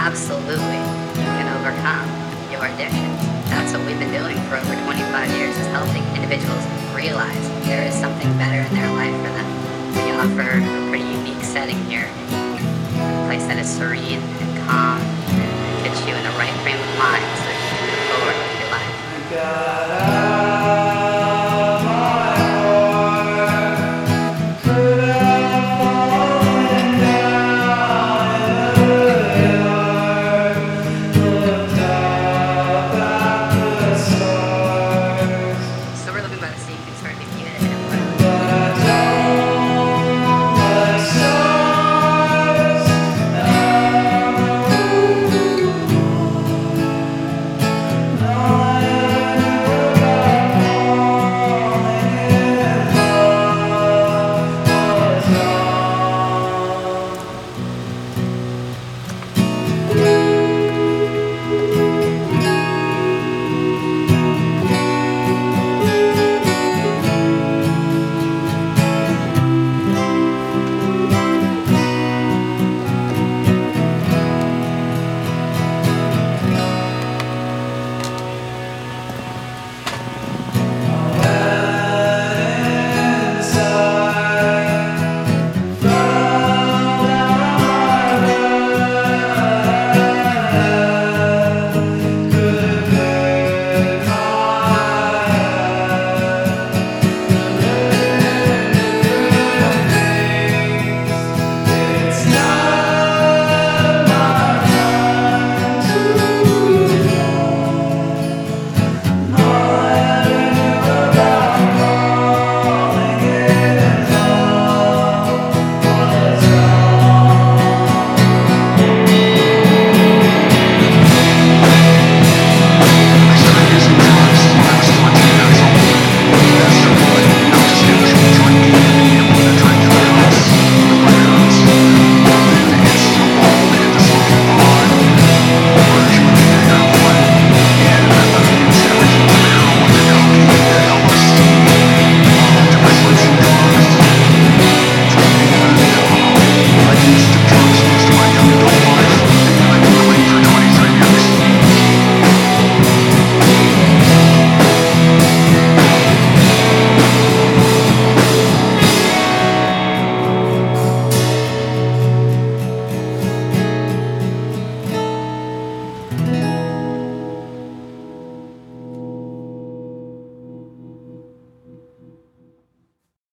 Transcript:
absolutely you can overcome your addictions. That's what we've been doing for over 25 years, is helping individuals realize there is something better in their life for them. We offer a pretty unique setting here, a place that is serene and calm